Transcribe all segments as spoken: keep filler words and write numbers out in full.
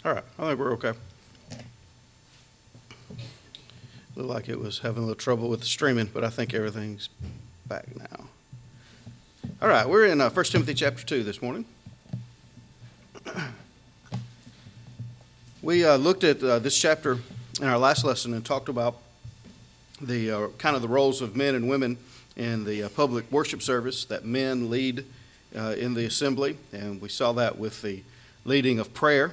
All right, I think we're okay. Looked like it was having a little trouble with the streaming, but I think everything's back now. All right, we're in uh, First Timothy chapter two this morning. We uh, looked at uh, this chapter in our last lesson and talked about the uh, kind of the roles of men and women in the uh, public worship service, that men lead uh, in the assembly, and we saw that with the leading of prayer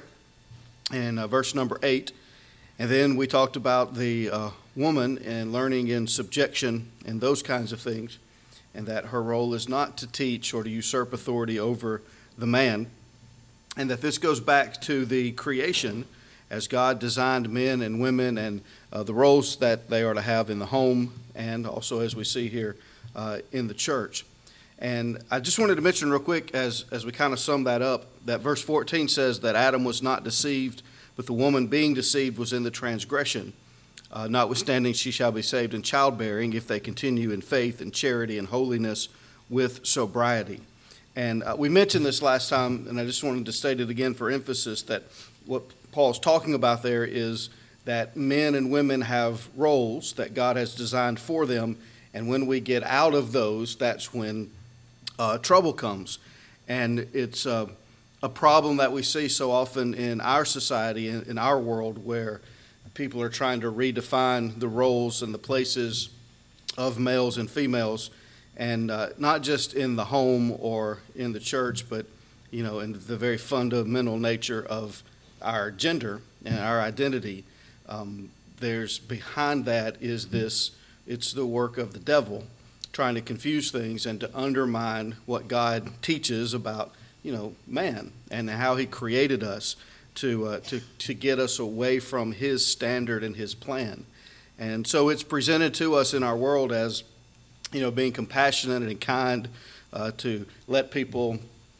in uh, verse number eight. And then we talked about the uh, woman and learning in subjection and those kinds of things, and that her role is not to teach or to usurp authority over the man, and that this goes back to the creation as God designed men and women and uh, the roles that they are to have in the home, and also as we see here uh, in the church. And I just wanted to mention real quick as, as we kind of sum that up, that verse fourteen says that Adam was not deceived, but the woman being deceived was in the transgression. Uh, notwithstanding, she shall be saved in childbearing if they continue in faith and charity and holiness with sobriety. And uh, we mentioned this last time, and I just wanted to state it again for emphasis, that what Paul's talking about there is that men and women have roles that God has designed for them, and when we get out of those, that's when uh, trouble comes. And it's uh, a problem that we see so often in our society, in, in our world, where people are trying to redefine the roles and the places of males and females, and uh, not just in the home or in the church, but you know, in the very fundamental nature of our gender and our identity. Um, there's behind that is this, it's the work of the devil trying to confuse things and to undermine what God teaches about, you know, man and how he created us to uh, to to get us away from his standard and his plan. And so it's presented to us in our world as, you know, being compassionate and kind, uh, to let people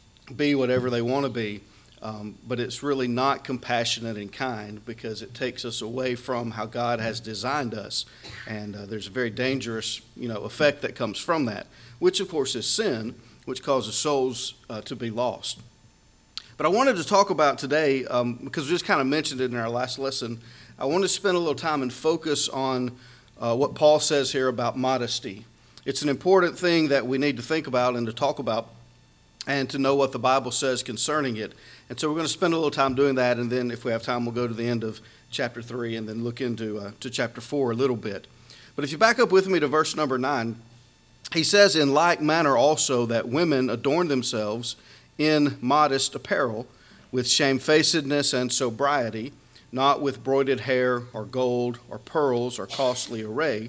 be whatever they want to be. Um, but it's really not compassionate and kind, because it takes us away from how God has designed us. And uh, there's a very dangerous, you know, effect that comes from that, which of course is sin, which causes souls uh, to be lost. But I wanted to talk about today, um, because we just kind of mentioned it in our last lesson, I want to spend a little time and focus on uh, what Paul says here about modesty. It's an important thing that we need to think about and to talk about, and to know what the Bible says concerning it. And so we're going to spend a little time doing that, and then if we have time, we'll go to the end of chapter three and then look into uh, to chapter four a little bit. But if you back up with me to verse number nine, he says, "In like manner also that women adorn themselves in modest apparel, with shamefacedness and sobriety, not with broided hair or gold or pearls or costly array,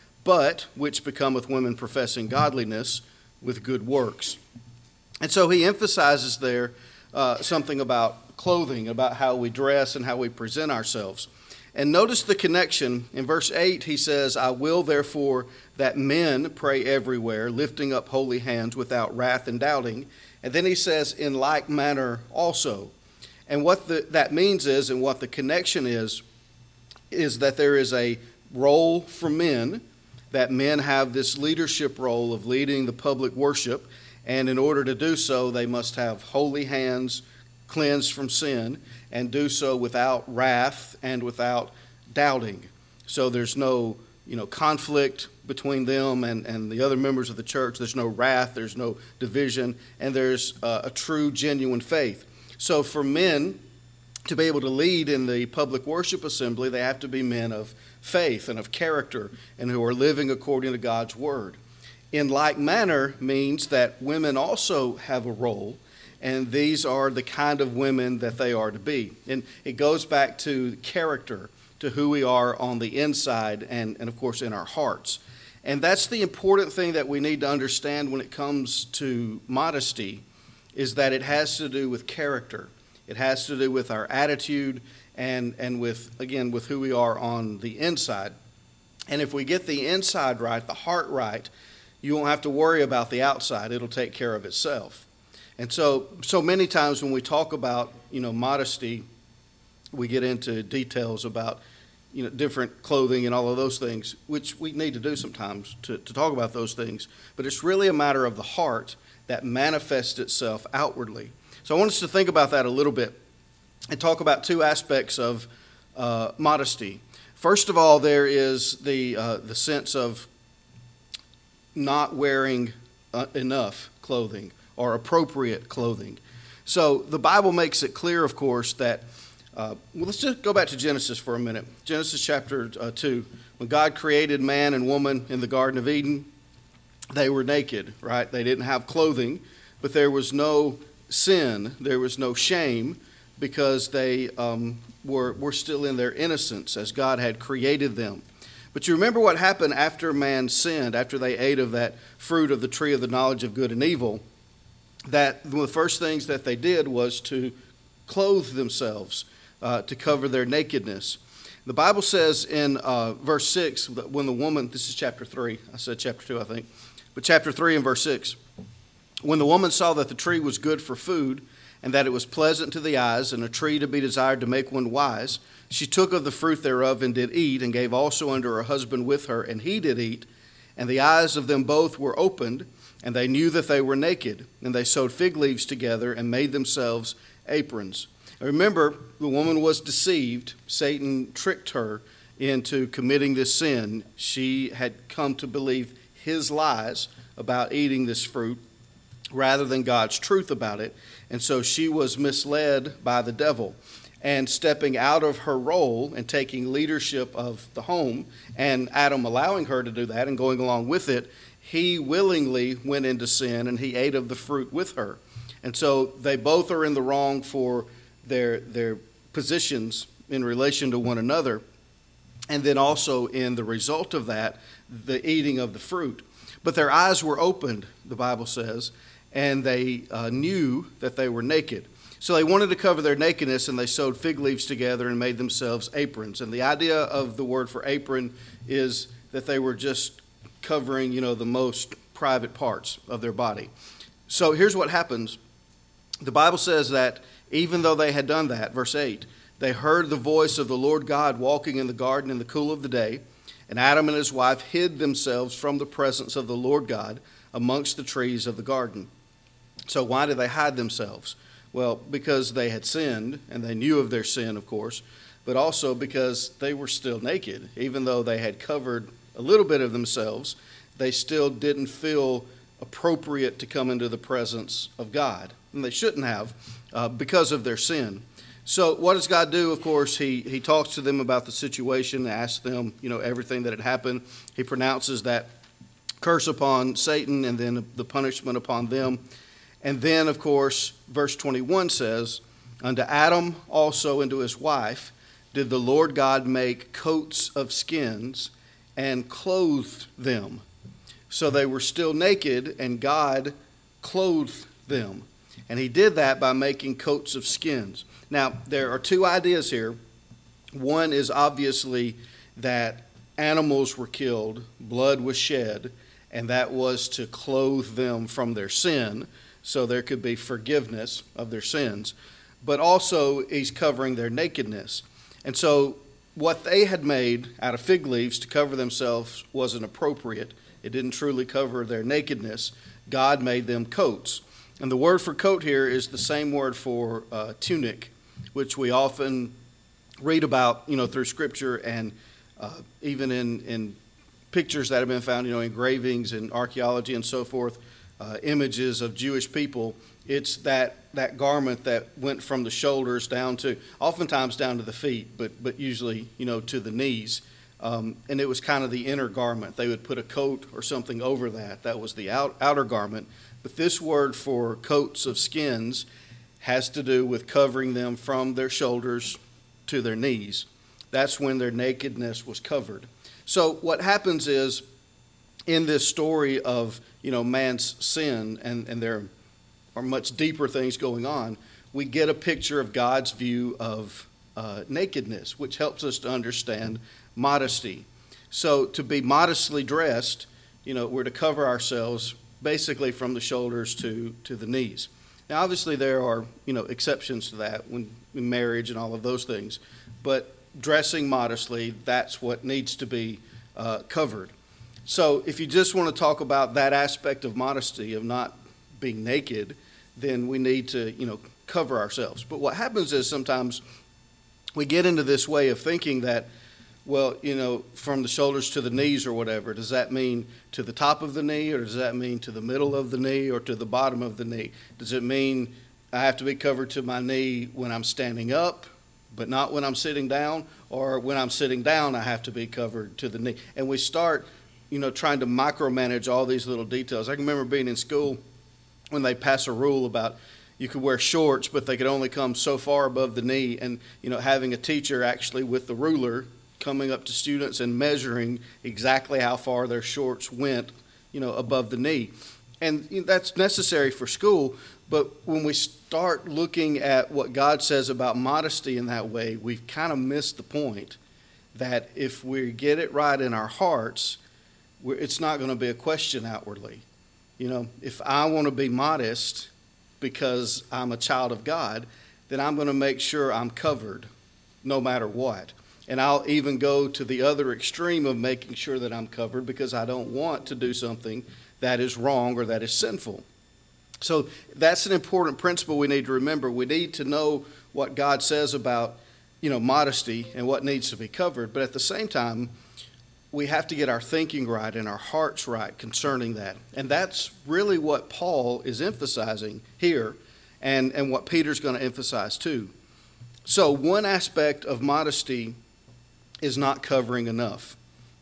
but which becometh women professing godliness with good works." And so he emphasizes there uh, something about clothing, about how we dress and how we present ourselves. And notice the connection. In verse eight, he says, "I will therefore that men pray everywhere, lifting up holy hands without wrath and doubting." And then he says, "In like manner also." And what the, that means is, and what the connection is, is that there is a role for men, that men have this leadership role of leading the public worship. And in order to do so, they must have holy hands, cleansed from sin, and do so without wrath and without doubting. So there's no, you know, conflict between them and, and the other members of the church. There's no wrath, there's no division, and there's uh, a true, genuine faith. So for men to be able to lead in the public worship assembly, they have to be men of faith and of character and who are living according to God's word. In like manner means that women also have a role, and these are the kind of women that they are to be. And it goes back to character, to who we are on the inside and, and of course, in our hearts. And that's the important thing that we need to understand when it comes to modesty, is that it has to do with character. It has to do with our attitude and, and with, again, with who we are on the inside. And if we get the inside right, the heart right, you won't have to worry about the outside. It'll take care of itself. And so, so many times when we talk about, you know, modesty, we get into details about, you know, different clothing and all of those things, which we need to do sometimes to, to talk about those things. But it's really a matter of the heart that manifests itself outwardly. So I want us to think about that a little bit. and talk about two aspects of uh, modesty. First of all, there is the uh, the sense of not wearing uh, enough clothing or appropriate clothing. So the Bible makes it clear, of course, that, uh, well, let's just go back to Genesis for a minute. Genesis chapter uh, two, when God created man and woman in the Garden of Eden, they were naked, right? They didn't have clothing, but there was no sin, there was no shame, because they um, were, were still in their innocence as God had created them. But you remember what happened after man sinned, after they ate of that fruit of the tree of the knowledge of good and evil, that one of the first things that they did was to clothe themselves, uh, to cover their nakedness. The Bible says in uh, verse six, that when the woman, this is chapter three, I said chapter two, I think, but chapter three and verse six, when the woman saw that the tree was good for food, and that it was pleasant to the eyes, and a tree to be desired to make one wise, she took of the fruit thereof and did eat, and gave also unto her husband with her, and he did eat. And the eyes of them both were opened, and they knew that they were naked. And they sewed fig leaves together and made themselves aprons. Now remember, the woman was deceived. Satan tricked her into committing this sin. She had come to believe his lies about eating this fruit rather than God's truth about it. And so she was misled by the devil. And stepping out of her role and taking leadership of the home, and Adam allowing her to do that and going along with it, he willingly went into sin and he ate of the fruit with her. And so they both are in the wrong for their, their positions in relation to one another. And then also in the result of that, the eating of the fruit. But their eyes were opened, the Bible says, and they uh, knew that they were naked. So they wanted to cover their nakedness, and they sewed fig leaves together and made themselves aprons. And the idea of the word for apron is that they were just covering, you know, the most private parts of their body. So here's what happens. The Bible says that even though they had done that, verse eight, they heard the voice of the Lord God walking in the garden in the cool of the day, and Adam and his wife hid themselves from the presence of the Lord God amongst the trees of the garden. So why did they hide themselves? Well, because they had sinned, and they knew of their sin, of course, but also because they were still naked. Even though they had covered a little bit of themselves, they still didn't feel appropriate to come into the presence of God. And they shouldn't have uh, because of their sin. So what does God do? Of course, he, he talks to them about the situation, asks them, you know, everything that had happened. He pronounces that curse upon Satan and then the punishment upon them. And then, of course, verse twenty-one says, unto Adam also and to his wife did the Lord God make coats of skins and clothed them. So they were still naked, and God clothed them. And he did that by making coats of skins. Now, there are two ideas here. One is obviously that animals were killed, blood was shed, and that was to clothe them from their sin, so there could be forgiveness of their sins. But also, he's covering their nakedness. And so what they had made out of fig leaves to cover themselves wasn't appropriate. It didn't truly cover their nakedness. God made them coats. And the word for coat here is the same word for uh, tunic, which we often read about, you know, through Scripture and uh, even in, in pictures that have been found, you know, engravings and archaeology and so forth, uh, images of Jewish people. It's that, that garment that went from the shoulders down to, oftentimes down to the feet, but, but usually, you know, to the knees. Um, and it was kind of the inner garment. They would put a coat or something over that. That was the out, outer garment. But this word for coats of skins has to do with covering them from their shoulders to their knees. That's when their nakedness was covered. So what happens is, in this story of, you know, man's sin, and, and there are much deeper things going on, we get a picture of God's view of uh, nakedness, which helps us to understand modesty. So to be modestly dressed, you know, we're to cover ourselves basically from the shoulders to, to the knees. Now, obviously, there are, you know, exceptions to that when in marriage and all of those things. But dressing modestly, that's what needs to be uh, covered. So if you just want to talk about that aspect of modesty, of not being naked, then we need to, you know, cover ourselves. But what happens is sometimes we get into this way of thinking that, well, you know, from the shoulders to the knees or whatever, does that mean to the top of the knee, or does that mean to the middle of the knee, or to the bottom of the knee? Does it mean I have to be covered to my knee when I'm standing up, but not when I'm sitting down, or when I'm sitting down I have to be covered to the knee? And we start, you know, trying to micromanage all these little details. I can remember being in school when they pass a rule about you could wear shorts, but they could only come so far above the knee, and, you know, having a teacher actually with the ruler coming up to students and measuring exactly how far their shorts went, you know, above the knee. And you know, that's necessary for school, but when we start looking at what God says about modesty in that way, we've kind of missed the point that if we get it right in our hearts, we're, it's not going to be a question outwardly. You know, if I want to be modest because I'm a child of God, then I'm going to make sure I'm covered no matter what. And I'll even go to the other extreme of making sure that I'm covered because I don't want to do something that is wrong or that is sinful. So that's an important principle we need to remember. We need to know what God says about, you know, modesty and what needs to be covered. But at the same time, we have to get our thinking right and our hearts right concerning that. And that's really what Paul is emphasizing here, and, and what Peter's going to emphasize too. So one aspect of modesty is not covering enough.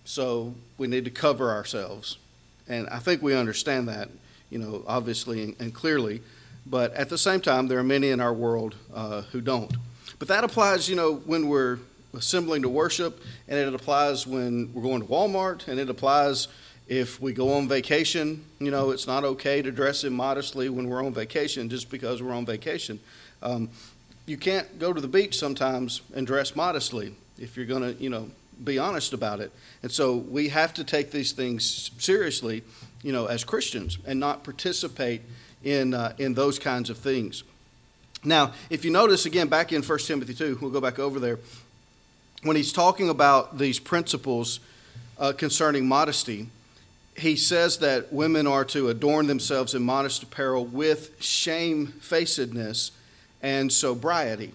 So we need to cover ourselves. And I think we understand that, you know, obviously and, and clearly. But at the same time, there are many in our world uh, who don't. But that applies, you know, when we're assembling to worship, and it applies when we're going to Walmart, and it applies if we go on vacation. You know, it's not okay to dress immodestly when we're on vacation just because we're on vacation. Um, you can't go to the beach sometimes and dress modestly if you're going to, you know, be honest about it. And so we have to take these things seriously, you know, as Christians, and not participate in uh, in those kinds of things. Now, if you notice, again, back in First Timothy two, we'll go back over there, when he's talking about these principles uh, concerning modesty, he says that women are to adorn themselves in modest apparel with shamefacedness and sobriety.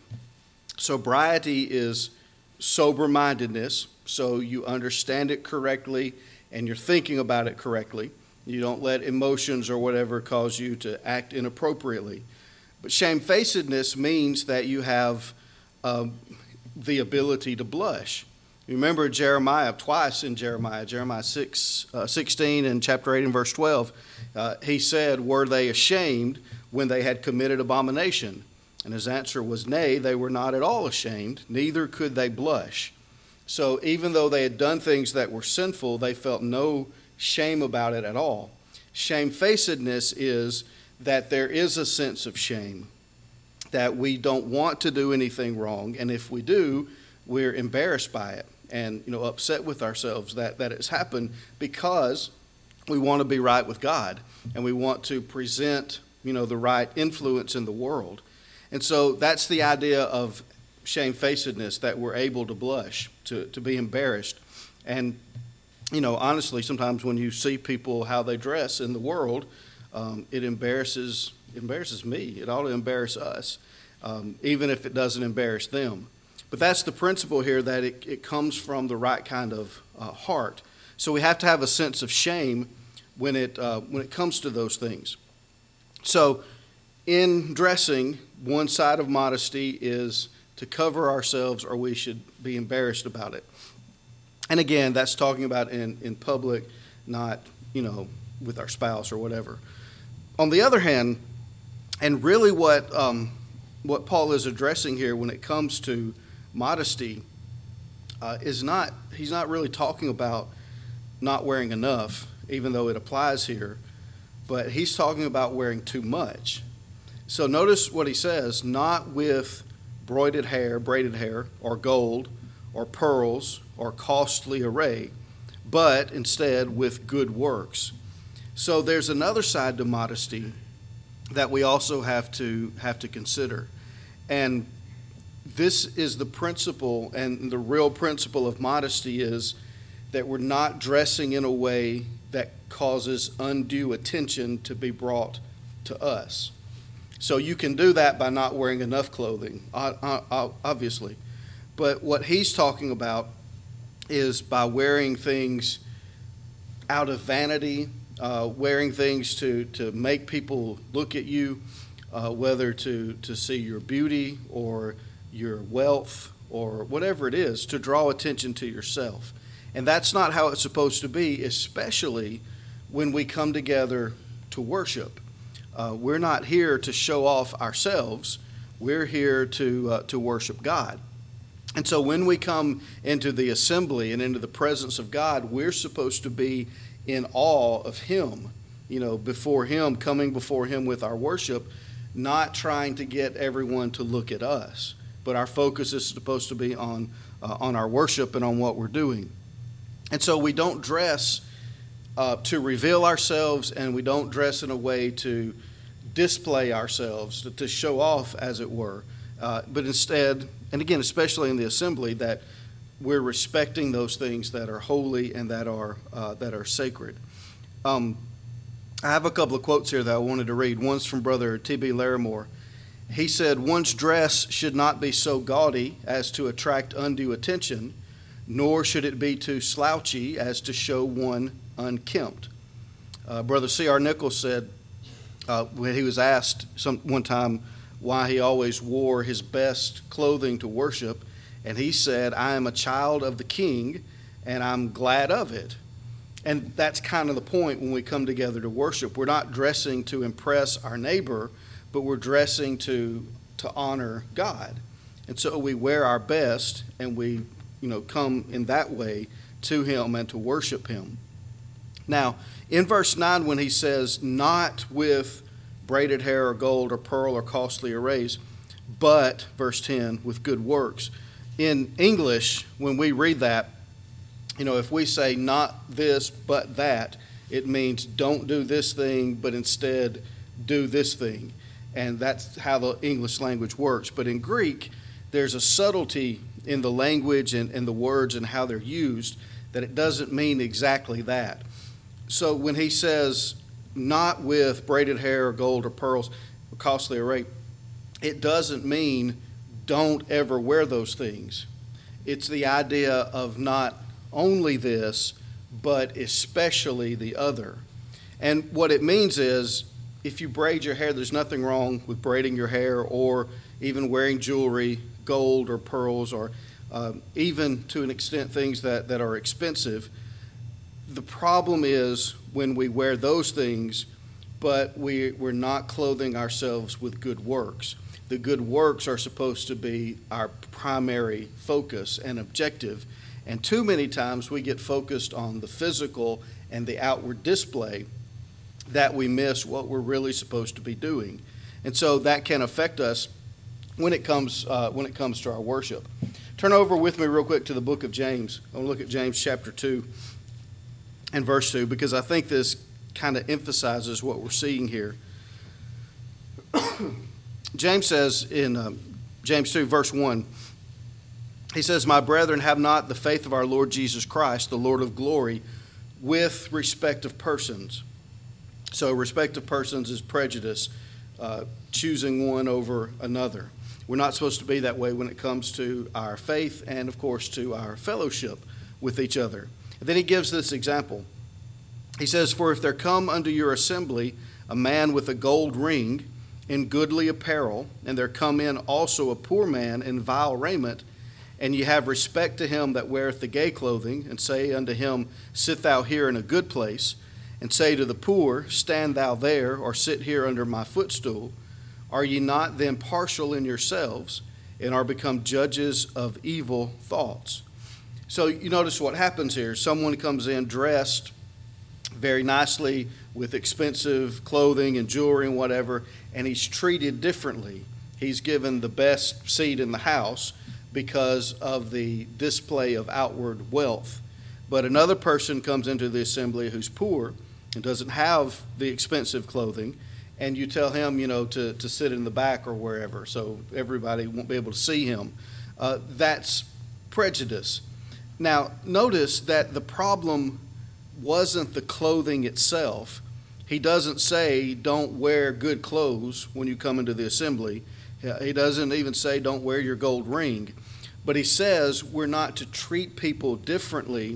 Sobriety is sober-mindedness, so you understand it correctly and you're thinking about it correctly. You don't let emotions or whatever cause you to act inappropriately. But shamefacedness means that you have um, the ability to blush. You remember Jeremiah, twice in Jeremiah, Jeremiah six, uh, sixteen and chapter eight and verse twelve, uh, he said, were they ashamed when they had committed abomination? And his answer was, nay, they were not at all ashamed, neither could they blush. So even though they had done things that were sinful, they felt no shame about it at all. Shamefacedness is that there is a sense of shame, that we don't want to do anything wrong, and if we do, we're embarrassed by it and, you know, upset with ourselves that, that it's happened, because we want to be right with God and we want to present, you know, the right influence in the world. And so that's the idea of shamefacedness, that we're able to blush, to, to be embarrassed. And, you know, honestly, sometimes when you see people, how they dress in the world, um, it embarrasses embarrasses me. It ought to embarrass us, um, even if it doesn't embarrass them. But that's the principle here, that it, it comes from the right kind of uh, heart. So we have to have a sense of shame when it uh, when it comes to those things. So in dressing, one side of modesty is to cover ourselves, or we should be embarrassed about it. And again, that's talking about in, in public, not, you know, with our spouse or whatever. On the other hand, and really what um, what Paul is addressing here when it comes to modesty uh, is not, he's not really talking about not wearing enough, even though it applies here, but he's talking about wearing too much. So notice what he says, not with broided hair, braided hair, or gold, or pearls, or costly array, but instead with good works. So there's another side to modesty that we also have to have to consider. And this is the principle, and the real principle of modesty is that we're not dressing in a way that causes undue attention to be brought to us. So you can do that by not wearing enough clothing, obviously. But what he's talking about is by wearing things out of vanity, uh, wearing things to, to make people look at you, uh, whether to, to see your beauty or your wealth or whatever it is, to draw attention to yourself. And that's not how it's supposed to be, especially when we come together to worship. Uh, we're not here to show off ourselves. We're here to uh, to worship God. And so when we come into the assembly and into the presence of God, we're supposed to be in awe of Him, you know, before Him, coming before Him with our worship, not trying to get everyone to look at us. But our focus is supposed to be on uh, on our worship and on what we're doing. And so we don't dress uh, to reveal ourselves, and we don't dress in a way to display ourselves, to, to show off, as it were. Uh, but instead, and again, especially in the assembly, that we're respecting those things that are holy and that are uh, that are sacred. Um, I have a couple of quotes here that I wanted to read. One's from Brother T B Larimore. He said, "One's dress should not be so gaudy as to attract undue attention, nor should it be too slouchy as to show one unkempt." Uh, Brother C R Nichols said, uh, when he was asked some one time why he always wore his best clothing to worship, and he said, "I am a child of the King, and I'm glad of it." And that's kind of the point when we come together to worship. We're not dressing to impress our neighbor, but we're dressing to to honor God. And so we wear our best, and we, you know, come in that way to Him and to worship Him. Now, in verse nine, when he says, "Not with braided hair or gold or pearl or costly arrays, but," verse ten, "with good works." In English, when we read that, you know, if we say not this but that, it means don't do this thing, but instead do this thing. And that's how the English language works. But in Greek, there's a subtlety in the language and, and the words and how they're used that it doesn't mean exactly that. So when he says not with braided hair or gold or pearls or costly array, it doesn't mean don't ever wear those things. It's the idea of not only this, but especially the other. And what it means is, if you braid your hair, there's nothing wrong with braiding your hair or even wearing jewelry, gold or pearls, or uh, even to an extent things that, that are expensive. The problem is when we wear those things, but we, we're not clothing ourselves with good works. The good works are supposed to be our primary focus and objective. And too many times we get focused on the physical and the outward display that we miss what we're really supposed to be doing. And so that can affect us when it comes uh, when it comes to our worship. Turn over with me real quick to the book of James. I want to look at James chapter two and verse two, because I think this kind of emphasizes what we're seeing here. James says in um, James two, verse one, he says, "My brethren, have not the faith of our Lord Jesus Christ, the Lord of glory, with respect of persons." So respect of persons is prejudice, uh, choosing one over another. We're not supposed to be that way when it comes to our faith and, of course, to our fellowship with each other. And then he gives this example. He says, "For if there come unto your assembly a man with a gold ring in goodly apparel, and there come in also a poor man in vile raiment, and ye have respect to him that weareth the gay clothing, and say unto him, Sit thou here in a good place, and say to the poor, Stand thou there, or sit here under my footstool, are ye not then partial in yourselves, and are become judges of evil thoughts?" So you notice what happens here. Someone comes in dressed very nicely with expensive clothing and jewelry and whatever, and he's treated differently. He's given the best seat in the house because of the display of outward wealth. But another person comes into the assembly who's poor and doesn't have the expensive clothing, and you tell him, you know, to, to sit in the back or wherever, so everybody won't be able to see him. Uh, that's prejudice. Now, notice that the problem wasn't the clothing itself. He doesn't say don't wear good clothes when you come into the assembly. He doesn't even say don't wear your gold ring. But he says we're not to treat people differently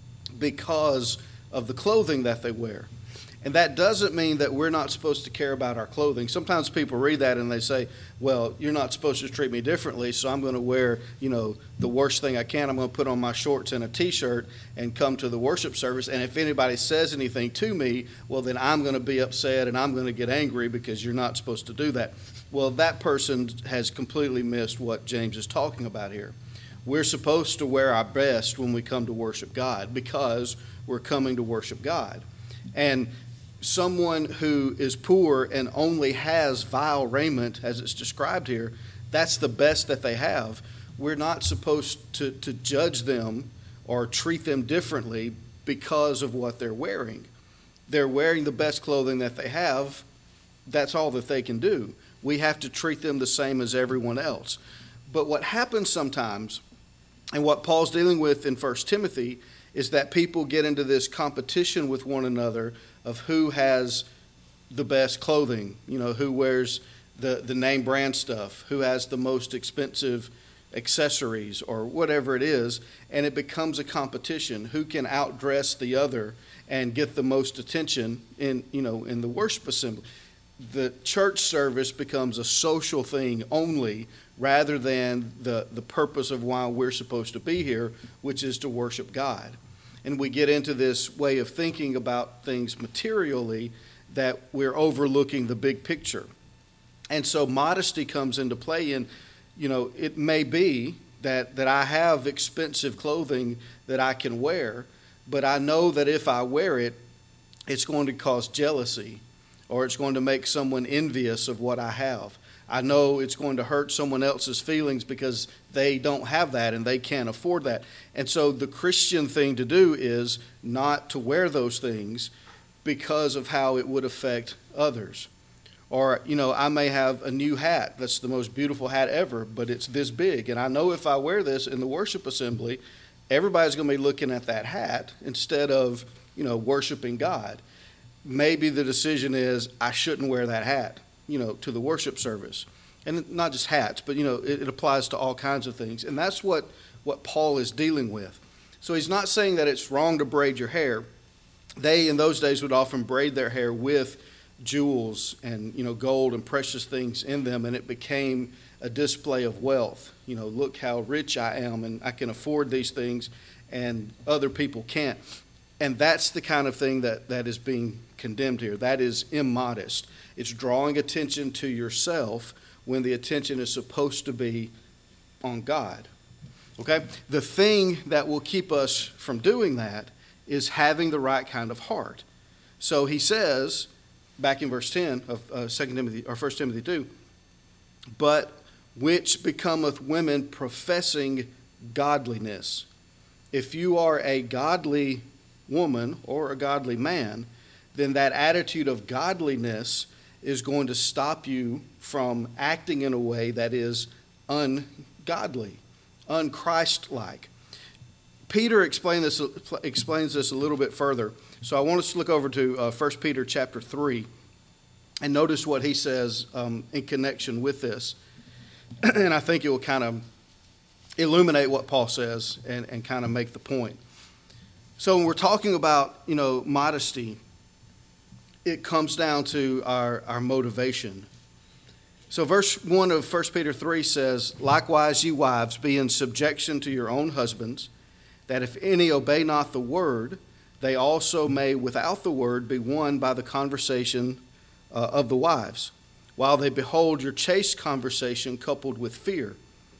because of the clothing that they wear. And that doesn't mean that we're not supposed to care about our clothing. Sometimes people read that and they say, well, you're not supposed to treat me differently, so I'm going to wear, you know, the worst thing I can. I'm going to put on my shorts and a T-shirt and come to the worship service. And if anybody says anything to me, well, then I'm going to be upset and I'm going to get angry because you're not supposed to do that. Well, that person has completely missed what James is talking about here. We're supposed to wear our best when we come to worship God because we're coming to worship God. And someone who is poor and only has vile raiment, as it's described here, that's the best that they have. We're not supposed to, to judge them or treat them differently because of what they're wearing. They're wearing the best clothing that they have. That's all that they can do. We have to treat them the same as everyone else. But what happens sometimes, and what Paul's dealing with in First Timothy, is that people get into this competition with one another of who has the best clothing, you know, who wears the, the name brand stuff, who has the most expensive accessories or whatever it is, and it becomes a competition. Who can outdress the other and get the most attention in, you know, in the worship assembly? The church service becomes a social thing only rather than the, the purpose of why we're supposed to be here, which is to worship God. And we get into this way of thinking about things materially that we're overlooking the big picture. And so modesty comes into play. And, you know, it may be that, that I have expensive clothing that I can wear, but I know that if I wear it, it's going to cause jealousy or it's going to make someone envious of what I have. I know it's going to hurt someone else's feelings because they don't have that and they can't afford that. And so the Christian thing to do is not to wear those things because of how it would affect others. Or, you know, I may have a new hat that's the most beautiful hat ever, but it's this big. And I know if I wear this in the worship assembly, everybody's going to be looking at that hat instead of, you know, worshiping God. Maybe the decision is I shouldn't wear that hat, you know, to the worship service. And not just hats, but, you know, it, it applies to all kinds of things. And that's what, what Paul is dealing with. So he's not saying that it's wrong to braid your hair. They, in those days, would often braid their hair with jewels and, you know, gold and precious things in them, and it became a display of wealth. You know, look how rich I am, and I can afford these things, and other people can't. And that's the kind of thing that, that is being condemned here. That is immodest. It's drawing attention to yourself when the attention is supposed to be on God. Okay? The thing that will keep us from doing that is having the right kind of heart. So he says, back in verse ten of uh, Second Timothy or First Timothy two, but which becometh women professing godliness. If you are a godly woman or a godly man, then that attitude of godliness is going to stop you from acting in a way that is ungodly, unchristlike. Peter explained this, explains this a little bit further. So I want us to look over to uh, First Peter chapter three and notice what he says um, in connection with this. And I think it will kind of illuminate what Paul says and, and kind of make the point. So when we're talking about, you know, modesty, it comes down to our, our motivation. So verse one of First Peter three says, likewise, ye wives, be in subjection to your own husbands, that if any obey not the word, they also may without the word be won by the conversation uh, of the wives, while they behold your chaste conversation coupled with fear.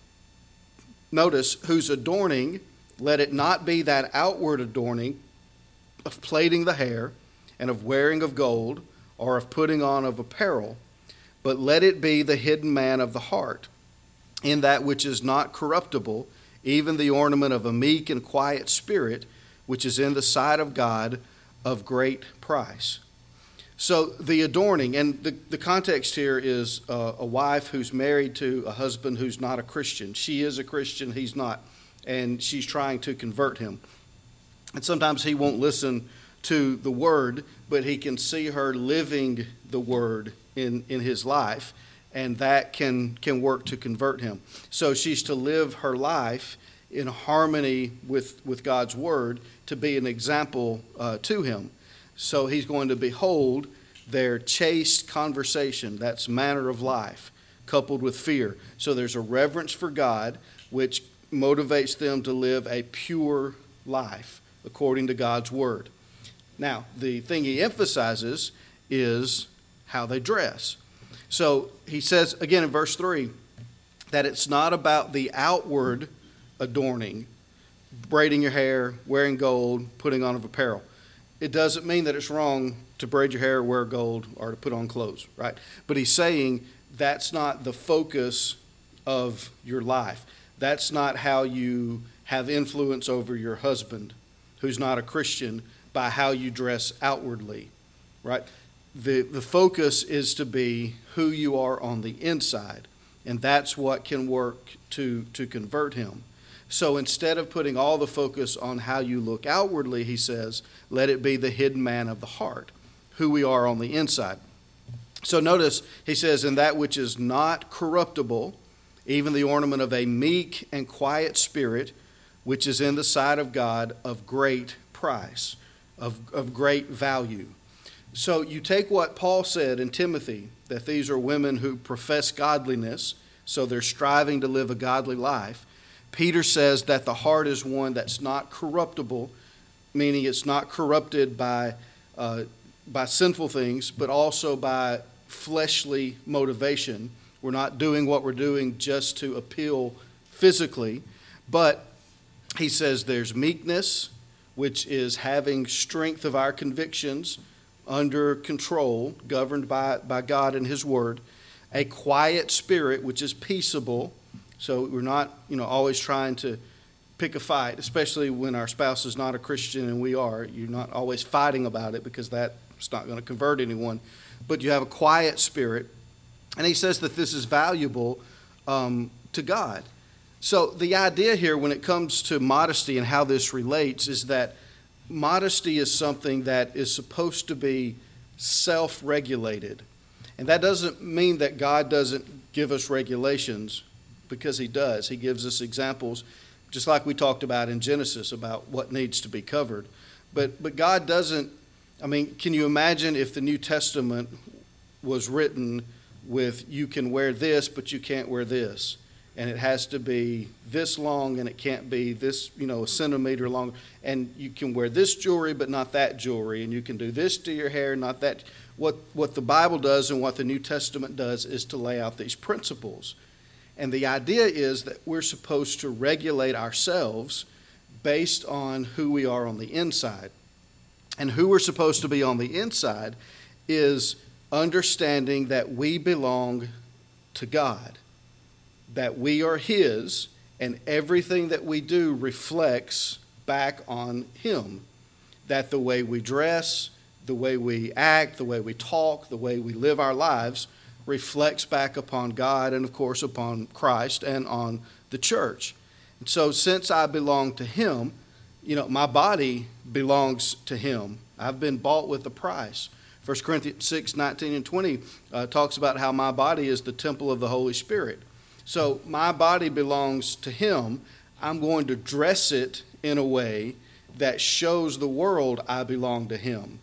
Notice, whose adorning, let it not be that outward adorning of plaiting the hair and of wearing of gold or of putting on of apparel, but let it be the hidden man of the heart, in that which is not corruptible, even the ornament of a meek and quiet spirit, which is in the sight of God of great price. So the adorning, and the, the context here is uh, a wife who's married to a husband who's not a Christian. She is a Christian, he's not, and she's trying to convert him. And sometimes he won't listen to the Word, but he can see her living the Word in, in his life, and that can, can work to convert him. So she's to live her life in harmony with, with God's Word to be an example uh, to him. So he's going to behold their chaste conversation, that's manner of life, coupled with fear. So there's a reverence for God, which motivates them to live a pure life according to God's Word. Now, the thing he emphasizes is how they dress. So he says, again in verse three, that it's not about the outward adorning, braiding your hair, wearing gold, putting on of apparel. It doesn't mean that it's wrong to braid your hair, wear gold, or to put on clothes, right? But he's saying that's not the focus of your life. That's not how you have influence over your husband, who's not a Christian, by how you dress outwardly, right? The, the focus is to be who you are on the inside, and that's what can work to, to convert him. So instead of putting all the focus on how you look outwardly, he says, let it be the hidden man of the heart, who we are on the inside. So notice, he says, in that which is not corruptible, even the ornament of a meek and quiet spirit, which is in the sight of God of great price, of, of great value. So you take what Paul said in Timothy, that these are women who profess godliness, so they're striving to live a godly life. Peter says that the heart is one that's not corruptible, meaning it's not corrupted by, uh, by sinful things, but also by fleshly motivation. We're not doing what we're doing just to appeal physically, but he says there's meekness, which is having strength of our convictions under control, governed by, by God and his word. A quiet spirit, which is peaceable. So we're not, you know, always trying to pick a fight, especially when our spouse is not a Christian and we are. You're not always fighting about it because that's not going to convert anyone. But you have a quiet spirit. And he says that this is valuable um, to God. So the idea here when it comes to modesty and how this relates is that modesty is something that is supposed to be self-regulated. And that doesn't mean that God doesn't give us regulations, because he does. He gives us examples, just like we talked about in Genesis, about what needs to be covered. But but God doesn't, I mean, can you imagine if the New Testament was written with you can wear this, but you can't wear this? And it has to be this long, and it can't be this, you know, a centimeter long. And you can wear this jewelry, but not that jewelry. And you can do this to your hair, not that. What, what the Bible does and what the New Testament does is to lay out these principles. And the idea is that we're supposed to regulate ourselves based on who we are on the inside. And who we're supposed to be on the inside is understanding that we belong to God, that we are his, and everything that we do reflects back on him. That the way we dress, the way we act, the way we talk, the way we live our lives reflects back upon God and, of course, upon Christ and on the church. And so since I belong to him, you know, my body belongs to him. I've been bought with a price. First Corinthians six, nineteen and twenty uh, talks about how my body is the temple of the Holy Spirit. So my body belongs to him. I'm going to dress it in a way that shows the world I belong to him.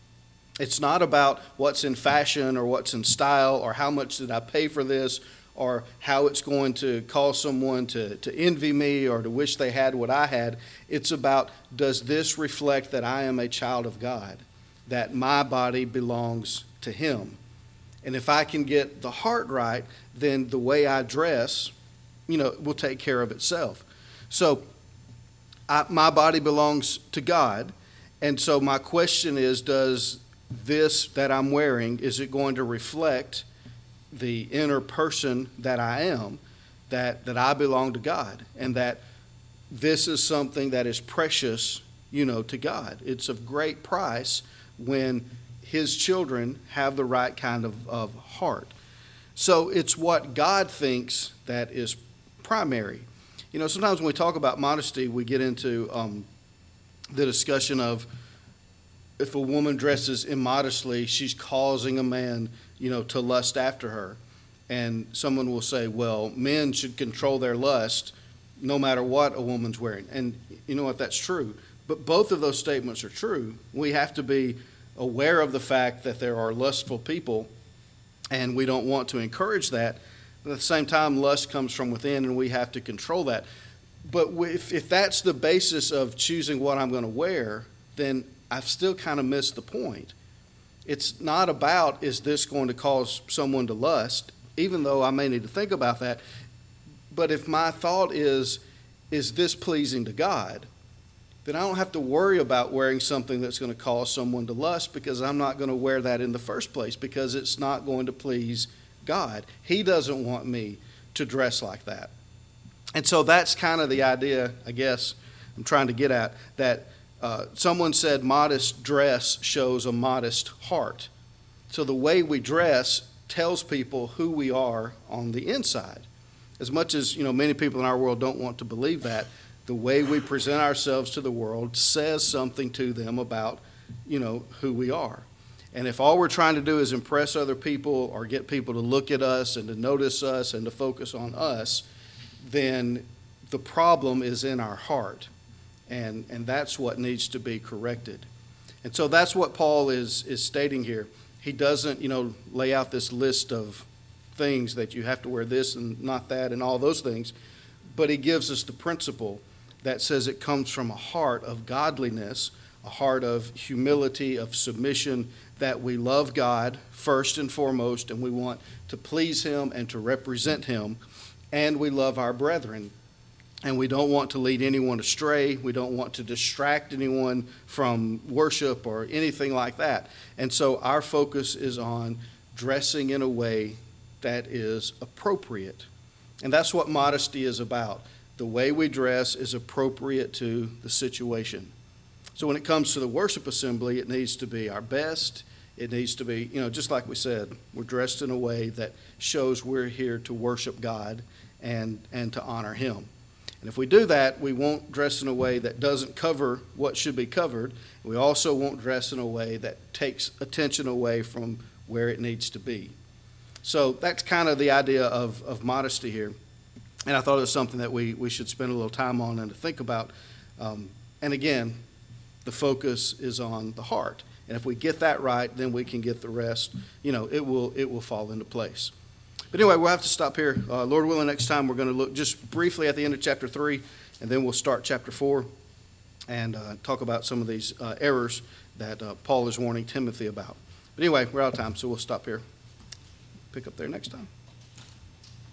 It's not about what's in fashion or what's in style or how much did I pay for this or how it's going to cause someone to, to envy me or to wish they had what I had. It's about, does this reflect that I am a child of God, that my body belongs to him? And if I can get the heart right, then the way I dress, you know, will take care of itself. So I, my body belongs to God. And so my question is, does this that I'm wearing, is it going to reflect the inner person that I am, that, that I belong to God, and that this is something that is precious, you know, to God? It's of great price when his children have the right kind of, of heart. So it's what God thinks that is primary. You know, sometimes when we talk about modesty, we get into um, the discussion of if a woman dresses immodestly, she's causing a man, you know, to lust after her. And someone will say, well, men should control their lust no matter what a woman's wearing. And you know what, that's true. But both of those statements are true. We have to be aware of the fact that there are lustful people, and we don't want to encourage that. But at the same time, lust comes from within, and we have to control that. But if, if that's the basis of choosing what I'm going to wear, then I've still kind of missed the point. It's not about, is this going to cause someone to lust, even though I may need to think about that. But if my thought is, is this pleasing to God, then I don't have to worry about wearing something that's going to cause someone to lust, because I'm not going to wear that in the first place, because it's not going to please God. He doesn't want me to dress like that. And so that's kind of the idea, I guess, I'm trying to get at, that uh, someone said modest dress shows a modest heart. So the way we dress tells people who we are on the inside. As much as, you know, many people in our world don't want to believe that, the way we present ourselves to the world says something to them about, you know, who we are. And if all we're trying to do is impress other people or get people to look at us and to notice us and to focus on us, then the problem is in our heart. And, and that's what needs to be corrected. And so that's what Paul is, is stating here. He doesn't, you know, lay out this list of things that you have to wear this and not that and all those things, but he gives us the principle that says it comes from a heart of godliness, a heart of humility, of submission, that we love God first and foremost, and we want to please him and to represent him, and we love our brethren. And we don't want to lead anyone astray. We don't want to distract anyone from worship or anything like that. And so our focus is on dressing in a way that is appropriate. And that's what modesty is about. The way we dress is appropriate to the situation. So when it comes to the worship assembly, it needs to be our best. It needs to be, you know, just like we said, we're dressed in a way that shows we're here to worship God and, and to honor him. And if we do that, we won't dress in a way that doesn't cover what should be covered. We also won't dress in a way that takes attention away from where it needs to be. So that's kind of the idea of, of modesty here. And I thought it was something that we, we should spend a little time on and to think about. Um, and again, the focus is on the heart. And if we get that right, then we can get the rest. You know, it will it will fall into place. But anyway, we'll have to stop here. Uh, Lord willing, next time we're going to look just briefly at the end of chapter three, and then we'll start chapter four and uh, talk about some of these uh, errors that uh, Paul is warning Timothy about. But anyway, we're out of time, so we'll stop here. Pick up there next time.